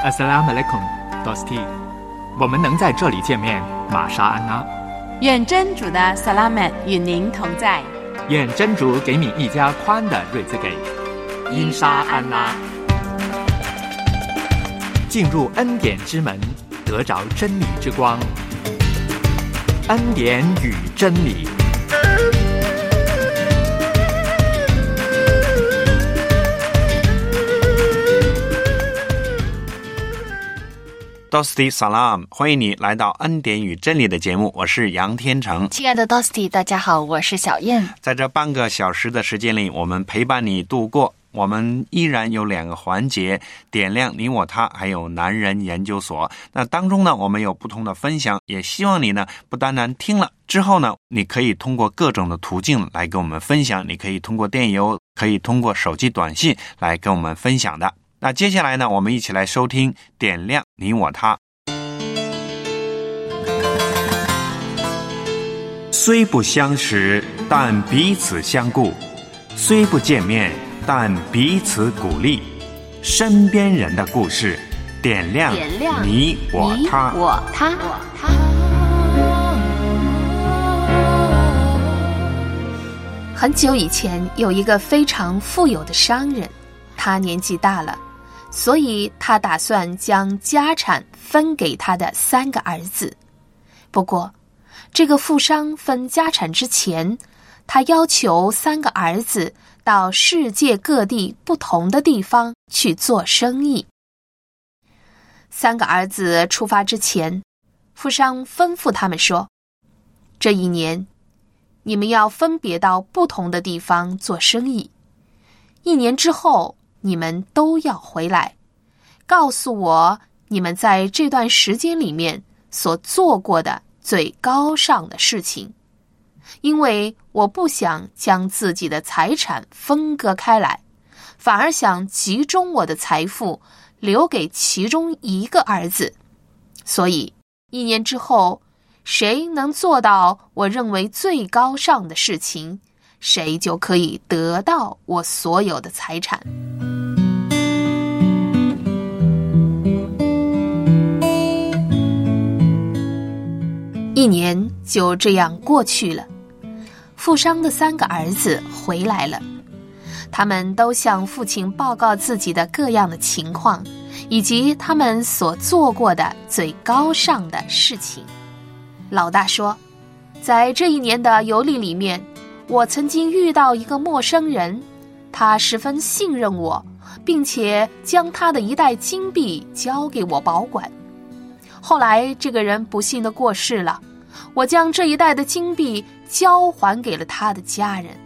Assalamu alaikum, Dosti。我们能在这里见面，玛莎安娜。 愿真主的萨拉曼与您同在。 愿真主给你一家宽的瑞兹给。因沙安拉。进入恩典之门，得着真理之光。恩典与真理。 Dosti Salam， 欢迎你来到恩典与真理的节目，我是杨天成。 亲爱的 Dosti， 大家好，我是小燕。 在这半个小时的时间里，我们陪伴你度过。我们依然有2个环节，点亮你我他，还有男人研究所。那当中呢，我们有不同的分享，也希望你呢不单单听了之后呢，你可以通过各种的途径来跟我们分享，你可以通过电邮，可以通过手机短信来跟我们分享的。那接下来呢，我们一起来收听点亮你我他。虽不相识，但彼此相顾；虽不见面，但彼此鼓励。身边人的故事，点亮你我他。 很久以前，有一个非常富有的商人，他年纪大了，所以他打算将家产分给他的3个儿子。不过，这个富商分家产之前，他要求3个儿子到世界各地不同的地方去做生意。3个儿子出发之前，富商吩咐他们说，这一年你们要分别到不同的地方做生意，1年之后你们都要回来，告诉我你们在这段时间里面所做过的最高尚的事情，因为我不想将自己的财产分割开来，反而想集中我的财富留给其中1个儿子。所以1年之后，谁能做到我认为最高尚的事情，谁就可以得到我所有的财产。1年就这样过去了。富商的3个儿子回来了，他们都向父亲报告自己的各样的情况，以及他们所做过的最高尚的事情。老大说，在这1年的游历里面，我曾经遇到一个陌生人，他十分信任我，并且将他的1袋金币交给我保管。后来这个人不幸地过世了，我将这1袋的金币交还给了他的家人。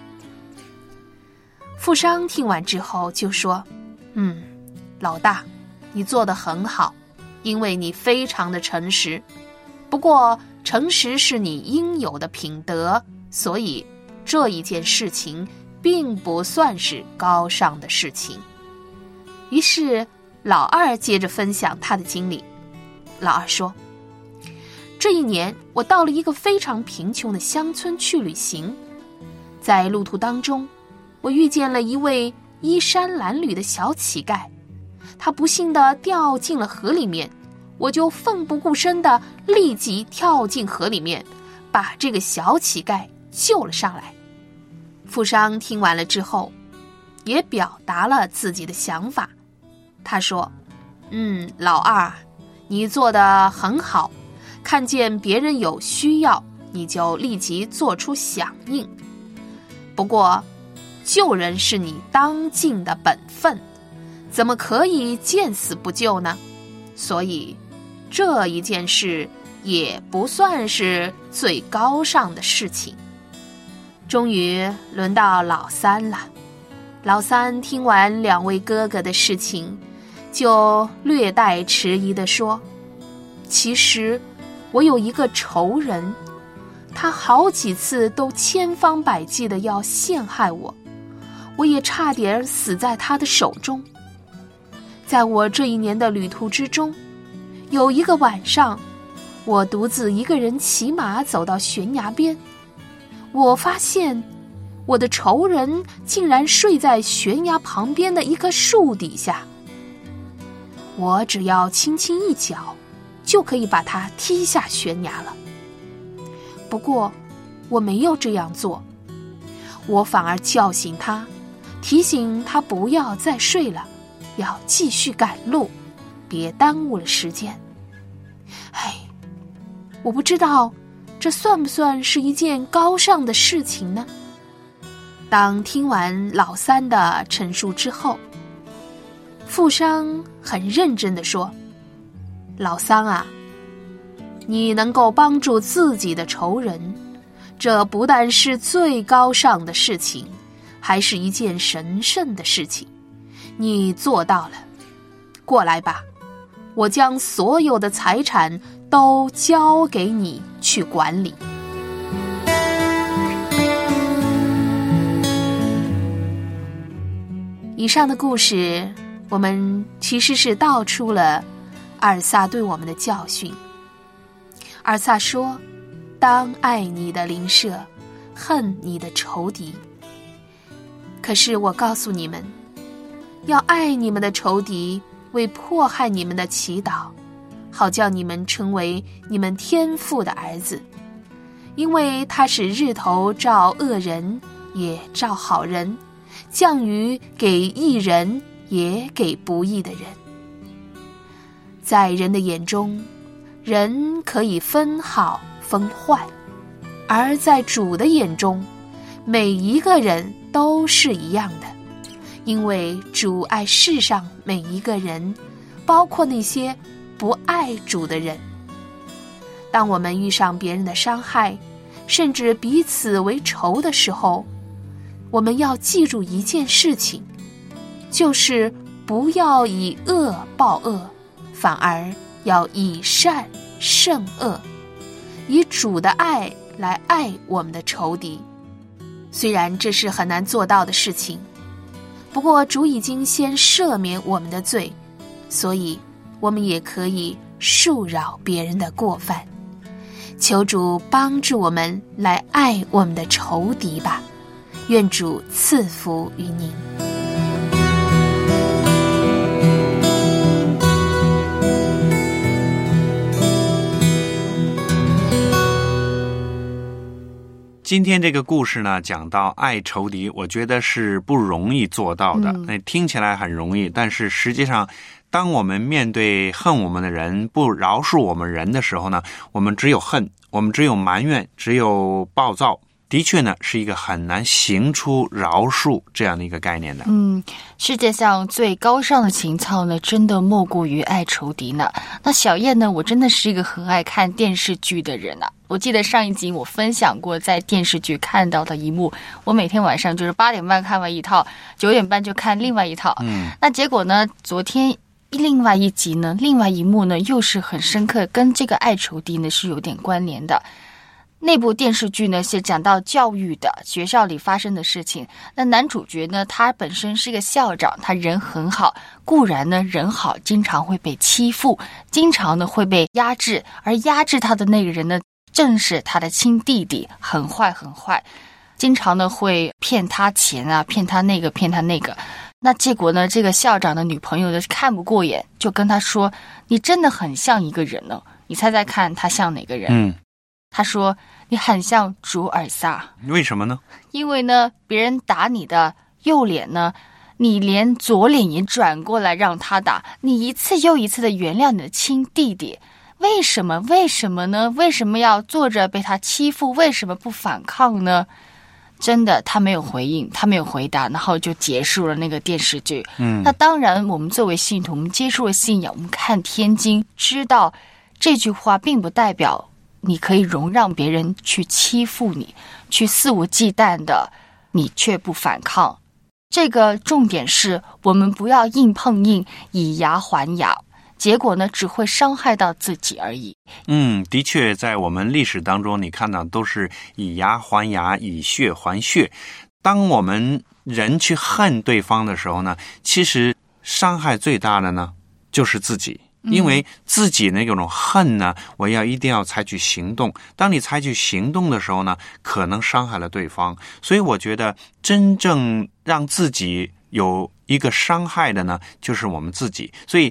富商听完之后就说，老大，你做得很好，因为你非常的诚实。不过诚实是你应有的品德，所以这一件事情并不算是高尚的事情。于是老二接着分享他的经历。老二说，这1年我到了一个非常贫穷的乡村去旅行，在路途当中，我遇见了一位衣衫褴褛的小乞丐，他不幸地掉进了河里面，我就奋不顾身地立即跳进河里面，把这个小乞丐救了上来。富商听完了之后，也表达了自己的想法。他说，老二，你做得很好，看见别人有需要，你就立即做出响应。不过，救人是你当尽的本分，怎么可以见死不救呢？所以，这一件事也不算是最高尚的事情。终于轮到老三了。老三听完2位哥哥的事情，就略带迟疑地说，其实我有一个仇人，他好几次都千方百计地要陷害我，我也差点死在他的手中。在我这1年的旅途之中，有一个晚上，我独自一个人骑马走到悬崖边，我发现我的仇人竟然睡在悬崖旁边的一棵树底下。 我只要轻轻一脚，就可以把他踢下悬崖了。不过我没有这样做，我反而叫醒他，提醒他不要再睡了，要继续赶路，别耽误了时间。我不知道这算不算是一件高尚的事情呢？当听完老三的陈述之后，富商很认真地说：老三啊，你能够帮助自己的仇人，这不但是最高尚的事情，还是一件神圣的事情。你做到了，过来吧，我将所有的财产都交给你去管理。以上的故事，我们其实是道出了阿尔萨对我们的教训。阿尔萨说，当爱你的邻舍，恨你的仇敌。可是我告诉你们，要爱你们的仇敌，为迫害你们的祈祷，好叫你们成为你们天父的儿子。因为他使日头照恶人，也照好人，降雨给义人，也给不义的人。在人的眼中，人可以分好分坏，而在主的眼中，每一个人都是一样的，因为主爱世上每一个人，包括那些不爱主的人。当我们遇上别人的伤害，甚至彼此为仇的时候，我们要记住一件事情，就是不要以恶报恶，反而要以善胜恶，以主的爱来爱我们的仇敌。虽然这是很难做到的事情，不过主已经先赦免我们的罪，所以我们也可以恕饶别人的过犯。求主帮助我们来爱我们的仇敌吧，愿主赐福于您。 今天这个故事呢，讲到爱仇敌，我觉得是不容易做到的。听起来很容易，但是实际上当我们面对恨我们的人，不饶恕我们人的时候呢，我们只有恨，我们只有埋怨，只有暴躁，的确呢是一个很难行出饶恕这样的一个概念的。 世界上最高尚的情操呢，真的莫过于爱仇敌呢。那小燕呢，我真的是一个很爱看电视剧的人啊。我记得上一集我分享过在电视剧看到的一幕，我每天晚上就是8点半看完一套，9点半就看另外一套。那结果呢，昨天另外一集呢，另外一幕呢，又是很深刻，跟这个爱仇敌呢是有点关联的。那部电视剧呢是讲到教育的，学校里发生的事情。那男主角呢，他本身是个校长，他人很好，固然呢人好，经常会被欺负，经常呢会被压制，而压制他的那个人呢，正是他的亲弟弟，很坏很坏，经常呢会骗他钱啊，骗他那个骗他那个。那结果呢，这个校长的女朋友呢看不过眼，就跟他说，你真的很像一个人呢。你猜猜看他像哪个人？他说，你很像主尔撒。 为什么呢？因为呢，别人打你的右脸呢，你连左脸也转过来让他打，你一次又一次的原谅你的亲弟弟。为什么呢？为什么要坐着被他欺负？为什么不反抗呢？真的，他没有回应，他没有回答，然后就结束了那个电视剧。那当然，我们作为信徒，我们接触了信仰，我们看天经，知道这句话并不代表你可以容让别人去欺负你，去肆无忌惮的，你却不反抗。这个重点是我们不要硬碰硬，以牙还牙，结果呢只会伤害到自己而已。 的确在我们历史当中，你看到都是以牙还牙，以血还血。当我们人去恨对方的时候呢，其实伤害最大的呢就是自己。因为自己那种恨呢，我一定要采取行动。当你采取行动的时候呢，可能伤害了对方。所以我觉得真正让自己有一个伤害的呢，就是我们自己。所以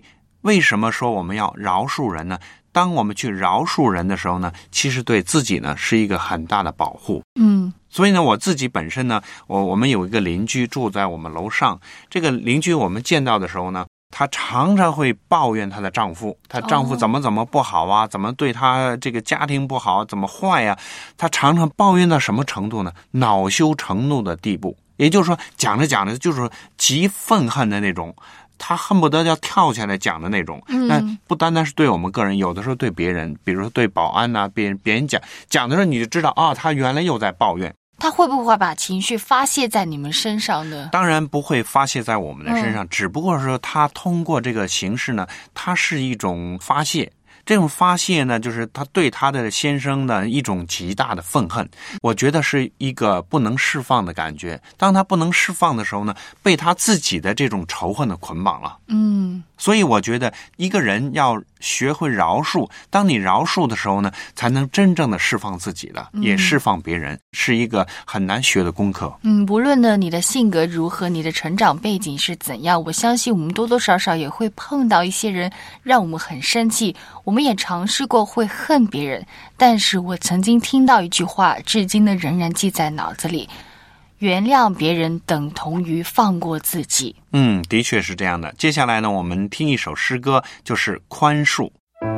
为什么说我们要饶恕人呢？当我们去饶恕人的时候呢，其实对自己呢是一个很大的保护。所以呢，我自己本身呢，我们有一个邻居住在我们楼上，这个邻居我们见到的时候呢，她常常会抱怨她的丈夫，她丈夫怎么不好啊，怎么对她这个家庭不好，怎么坏啊，她常常抱怨到什么程度呢？恼羞成怒的地步。也就是说，讲着讲着就是极愤恨的那种，他恨不得要跳下来讲的那种。那不单单是对我们个人，有的时候对别人，比如说对保安啊，别人讲的时候，你就知道啊，他原来又在抱怨。 他会不会把情绪发泄在你们身上呢？ 当然不会发泄在我们的身上，只不过说他通过这个形式呢，它是一种发泄。这种发泄呢，就是他对他的先生的一种极大的愤恨，我觉得是一个不能释放的感觉。当他不能释放的时候呢，被他自己的这种仇恨的捆绑了。所以我觉得一个人要学会饶恕，当你饶恕的时候呢，才能真正的释放自己的，也释放别人，是一个很难学的功课。 不论呢你的性格如何，你的成长背景是怎样，我相信我们多多少少也会碰到一些人让我们很生气，我们也尝试过会恨别人，但是我曾经听到一句话，至今呢仍然记在脑子里，原谅别人等同于放过自己。 的确是这样的。接下来呢，我们听一首诗歌，就是宽恕。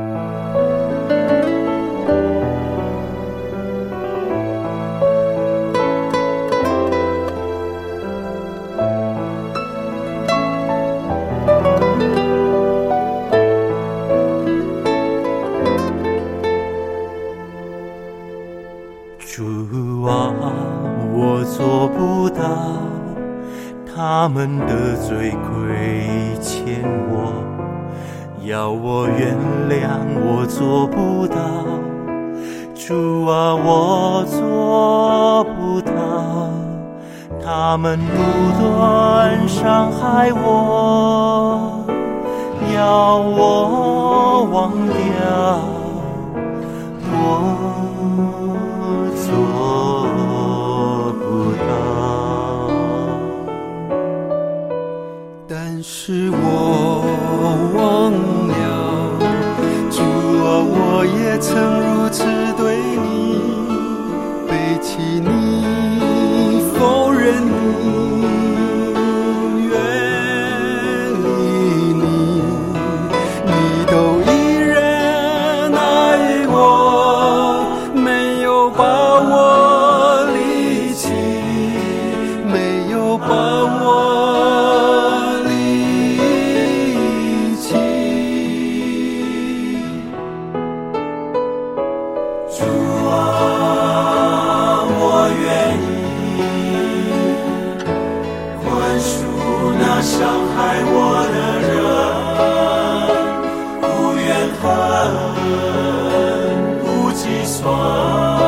主啊，我做不到，他们得罪亏欠我，要我原谅我做不到。主啊，我做不到，他们不断伤害我，要我忘掉我做不到，但是我忘了，主啊，我也曾如此对你背弃你，否认你，远离你，你都依然爱我，没有把我离弃，没有把我离弃。主啊，我愿意宽恕那伤害我的人，无怨恨，无计算。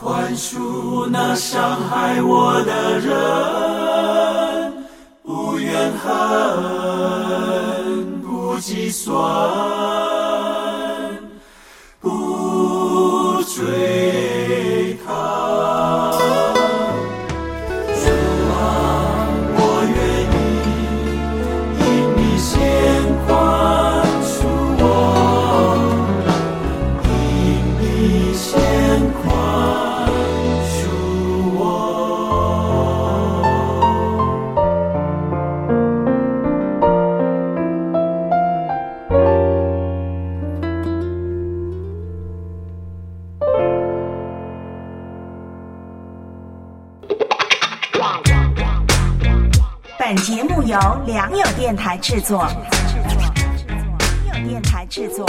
宽恕那伤害我的人，不怨恨，不计算，不追讨。主啊，我愿意因你先宽恕我，因你先宽恕我。 本节目由良友电台制作。良友电台制作。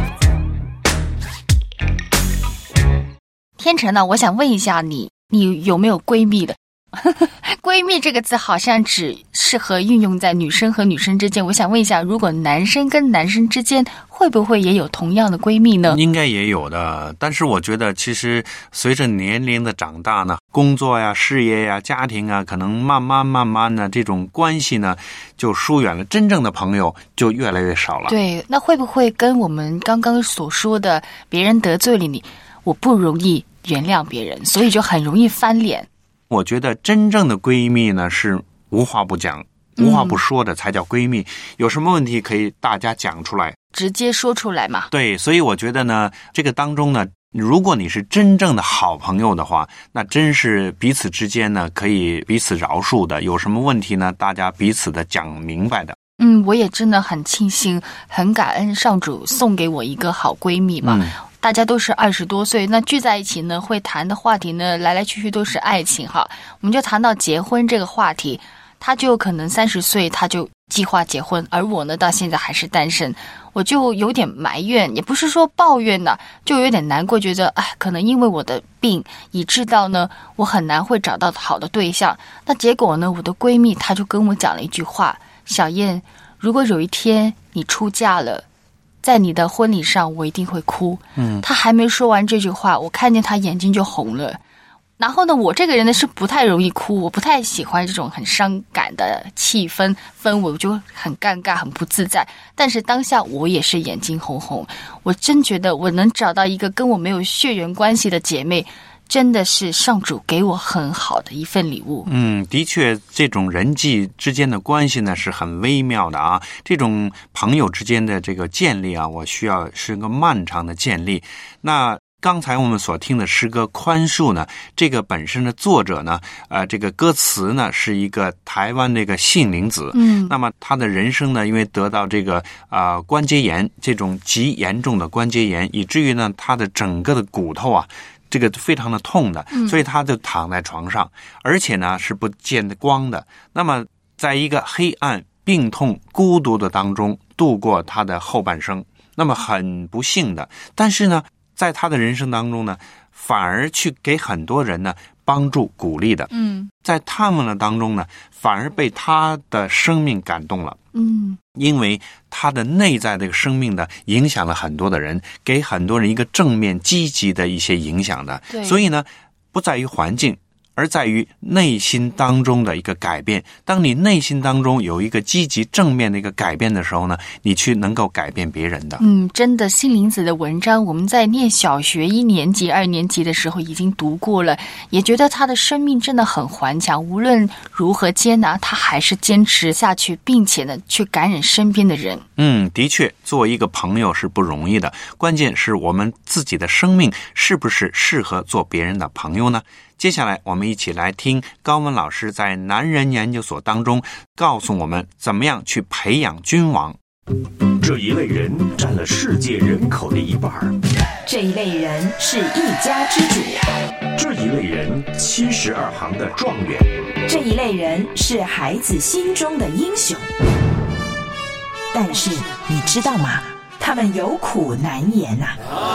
天成呢，我想问一下你有没有闺蜜的？闺蜜这个字好像只适合运用在女生和女生之间。我想问一下，如果男生跟男生之间，会不会也有同样的闺蜜呢？ 应该也有的，但是我觉得其实随着年龄的长大呢，工作呀、事业呀、家庭啊，可能慢慢呢，这种关系呢就疏远了，真正的朋友就越来越少了。 对，那会不会跟我们刚刚所说的，别人得罪了你，我不容易原谅别人，所以就很容易翻脸？ 我觉得真正的闺蜜呢是无话不讲、无话不说的才叫闺蜜。有什么问题可以大家讲出来， 直接说出来嘛。 对，所以我觉得呢，这个当中呢，如果你是真正的好朋友的话，那真是彼此之间呢可以彼此饶恕的。有什么问题呢，大家彼此的讲明白的。 我也真的很庆幸、很感恩上主送给我一个好闺蜜嘛。大家都是20多岁，那聚在一起呢，会谈的话题呢，来来去去都是爱情哈。我们就谈到结婚这个话题，他就可能30岁他就计划结婚，而我呢到现在还是单身，我就有点埋怨，也不是说抱怨的，就有点难过，觉得可能因为我的病，以致到呢我很难会找到好的对象。那结果呢，我的闺蜜她就跟我讲了一句话：小燕，如果有一天你出嫁了，在你的婚礼上我一定会哭。他还没说完这句话，我看见他眼睛就红了。然后呢，我这个人呢是不太容易哭，我不太喜欢这种很伤感的气氛围，我就很尴尬很不自在。但是当下我也是眼睛红红，我真觉得我能找到一个跟我没有血缘关系的姐妹，真的是上主给我很好的一份礼物。 的确，这种人际之间的关系呢是很微妙的啊。这种朋友之间的这个建立啊，我需要是个漫长的建立。那刚才我们所听的诗歌《宽恕》呢，这个本身的作者呢，这个歌词呢是一个台湾的一个杏林子。那么他的人生呢，因为得到这个关节炎，这种极严重的关节炎，以至于呢他的整个的骨头啊，这个非常的痛的，所以他就躺在床上，而且呢是不见得光的。那么在一个黑暗、病痛、孤独的当中度过他的后半生，那么很不幸的，但是呢在他的人生当中呢，反而去给很多人呢帮助鼓励的。在他们的当中呢，反而被他的生命感动了。因为他的内在的生命呢，影响了很多的人，给很多人一个正面积极的一些影响的。所以呢，不在于环境，而在于内心当中的一个改变。当你内心当中有一个积极正面的一个改变的时候呢，你去能够改变别人的。 真的，杏林子的文章我们在念小学1年级、2年级的时候已经读过了，也觉得他的生命真的很顽强，无论如何艰难，他还是坚持下去，并且呢去感染身边的人。 的确，做一个朋友是不容易的，关键是我们自己的生命是不是适合做别人的朋友呢？接下来我们一起来听高文老师在男人研究所当中告诉我们怎么样去培养君王。 这一类人占了世界人口的1半， 这一类人是一家之主， 这一类人72行的状元， 这一类人是孩子心中的英雄。但是你知道吗？他们有苦难言啊。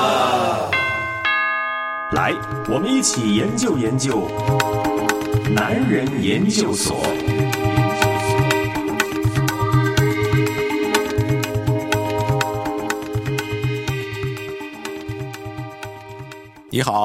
来，我们一起研究研究男人研究所。 你好，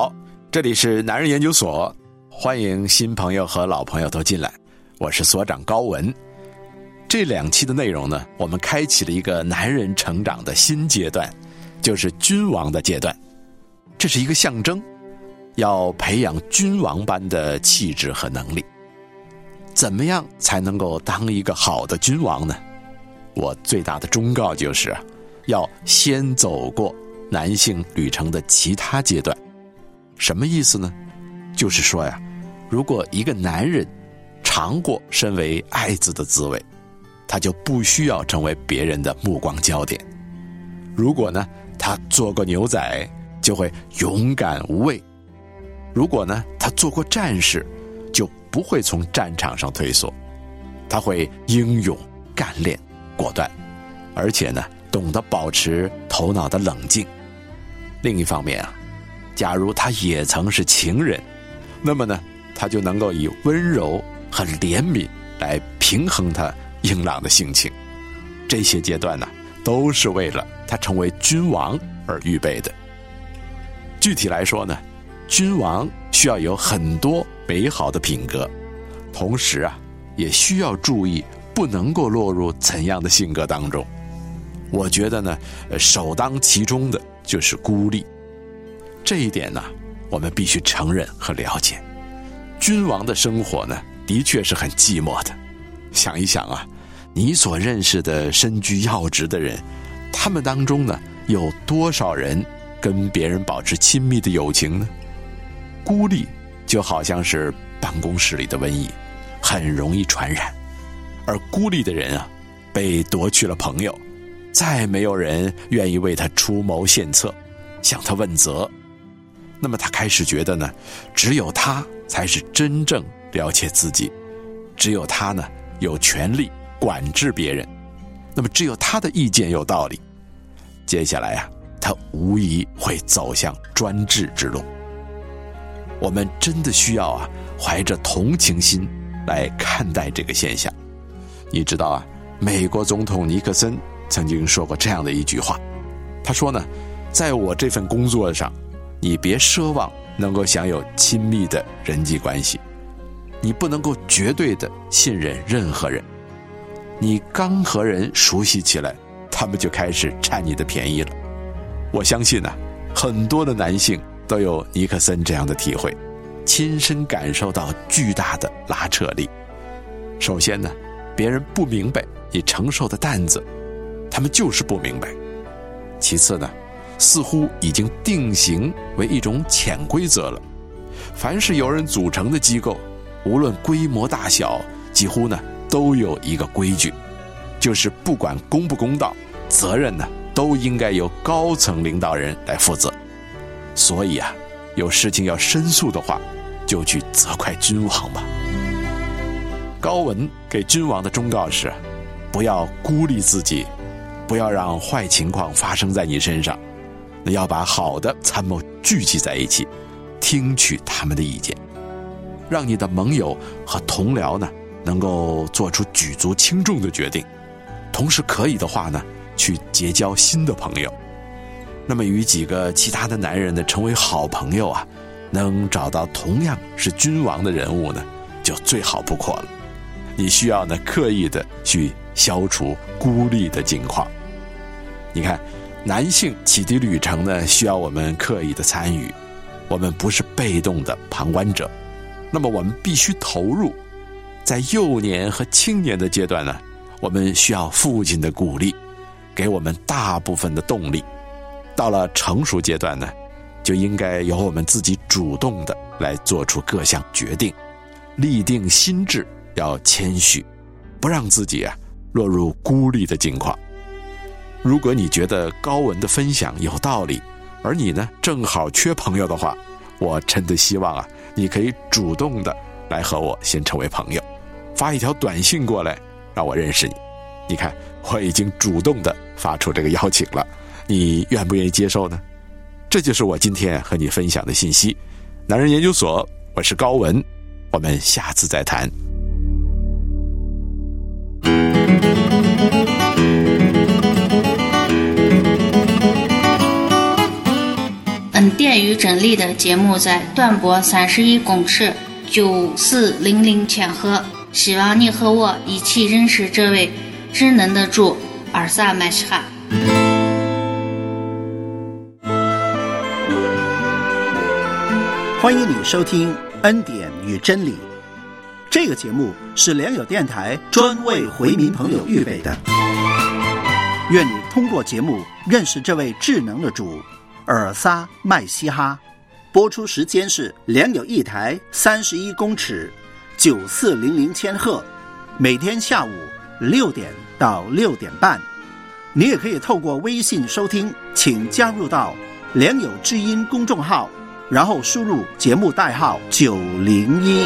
这里是男人研究所，欢迎新朋友和老朋友都进来，我是所长高文。这2期的内容呢，我们开启了一个男人成长的新阶段，就是君王的阶段。这是一个象征，要培养君王般的气质和能力。怎么样才能够当一个好的君王呢？我最大的忠告就是要先走过男性旅程的其他阶段。什么意思呢？就是说呀，如果一个男人尝过身为爱子的滋味，他就不需要成为别人的目光焦点。如果呢，他做过牛仔，就会勇敢无畏。如果呢，他做过战士，就不会从战场上退缩。他会英勇、干练、果断，而且呢，懂得保持头脑的冷静。另一方面假如他也曾是情人，那么呢，他就能够以温柔和怜悯来平衡他硬朗的性情。这些阶段呢，都是为了他成为君王而预备的。具体来说呢，君王需要有很多美好的品格，同时也需要注意不能够落入怎样的性格当中。我觉得呢，首当其冲的就是孤立。这一点呢，我们必须承认和了解。君王的生活呢，的确是很寂寞的。想一想你所认识的身居要职的人，他们当中呢，有多少人跟别人保持亲密的友情呢？孤立就好像是办公室里的瘟疫，很容易传染。而孤立的人被夺去了朋友，再没有人愿意为他出谋献策，向他问责。那么他开始觉得呢，只有他才是真正了解自己，只有他呢，有权利管制别人，那么只有他的意见有道理。接下来他无疑会走向专制之路。我们真的需要怀着同情心来看待这个现象。你知道美国总统尼克森曾经说过这样的一句话，他说呢，在我这份工作上，你别奢望能够享有亲密的人际关系，你不能够绝对的信任任何人。你刚和人熟悉起来，他们就开始占你的便宜了。我相信很多的男性都有尼克森这样的体会，亲身感受到巨大的拉扯力。首先呢，别人不明白你承受的担子，他们就是不明白。其次呢，似乎已经定型为一种潜规则了。凡是由人组成的机构，无论规模大小，几乎呢都有一个规矩，就是不管公不公道，责任呢都应该由高层领导人来负责。所以有事情要申诉的话，就去责怪君王吧。高文给君王的忠告是，不要孤立自己，不要让坏情况发生在你身上，要把好的参谋聚集在一起，听取他们的意见，让你的盟友和同僚呢能够做出举足轻重的决定，同时可以的话呢，去结交新的朋友。那么与几个其他的男人呢成为好朋友能找到同样是君王的人物呢，就最好不过了。你需要呢刻意的去消除孤立的境况。你看，男性启迪旅程呢，需要我们刻意的参与，我们不是被动的旁观者，那么我们必须投入。在幼年和青年的阶段呢，我们需要父亲的鼓励，给我们大部分的动力。到了成熟阶段呢，就应该由我们自己主动的来做出各项决定，立定心志，要谦虚，不让自己落入孤立的境况。如果你觉得高文的分享有道理，而你呢正好缺朋友的话，我真的希望你可以主动的来和我先成为朋友，发一条短信过来让我认识你。你看，我已经主动的发出这个邀请了，你愿不愿意接受呢？这就是我今天和你分享的信息。男人研究所，我是高文，我们下次再谈。 恩典与真理的节目在短波31公尺9400千赫，希望你和我一起认识这位智能的主尔萨麦西哈。 欢迎你收听恩典与真理，这个节目是良友电台专为回民朋友预备的。愿你通过节目认识这位智能的主尔撒麦西哈。播出时间是良友一台31公尺9400千赫，每天下午6点到6点半。你也可以透过微信收听，请加入到良友之音公众号，然后输入节目代号901。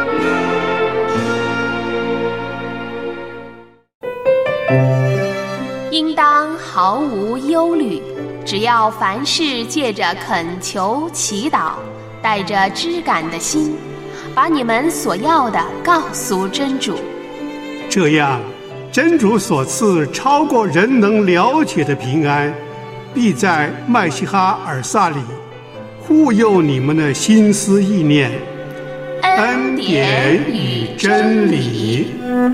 应当毫无忧虑，只要凡事借着恳求祈祷，带着知感的心，把你们所要的告诉真主。 这样，真主所赐超过人能了解的平安，必在麦西哈尔萨里护佑你们的心思意念。恩典与真理。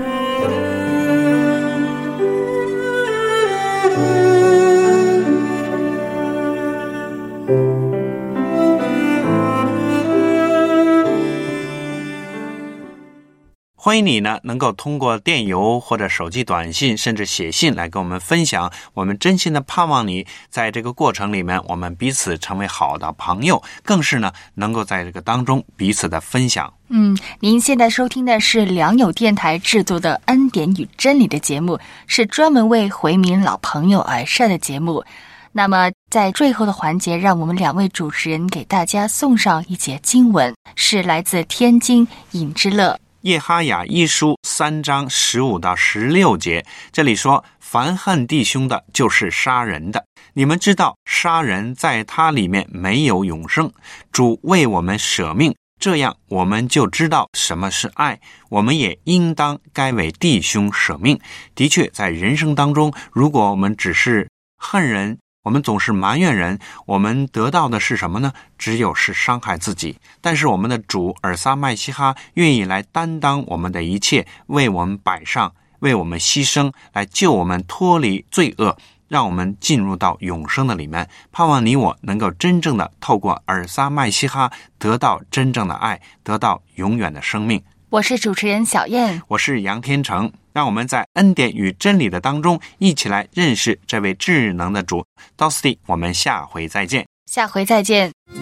欢迎你呢，能够通过电邮或者手机短信，甚至写信来跟我们分享。我们真心的盼望你在这个过程里面，我们彼此成为好的朋友，更是呢能够在这个当中彼此的分享。 您现在收听的是良友电台制作的恩典与真理的节目，是专门为回民老朋友而设的节目。那么在最后的环节，让我们两位主持人给大家送上一节经文，是来自天津尹之乐耶哈雅一书3章15到16节，这里说：凡恨弟兄的，就是杀人的。你们知道，杀人在他里面没有永生。主为我们舍命，这样我们就知道什么是爱。我们也应当该为弟兄舍命。的确，在人生当中，如果我们只是恨人，我们总是埋怨人，我们得到的是什么呢？只有是伤害自己。但是我们的主尔撒麦西哈愿意来担当我们的一切，为我们摆上，为我们牺牲，来救我们脱离罪恶，让我们进入到永生的里面。盼望你我能够真正的透过尔撒麦西哈得到真正的爱，得到永远的生命。 我是主持人小燕， 我是杨天成。让我们在恩典与真理的当中一起来认识这位智能的主。到此地，我们下回再见。 下回再见。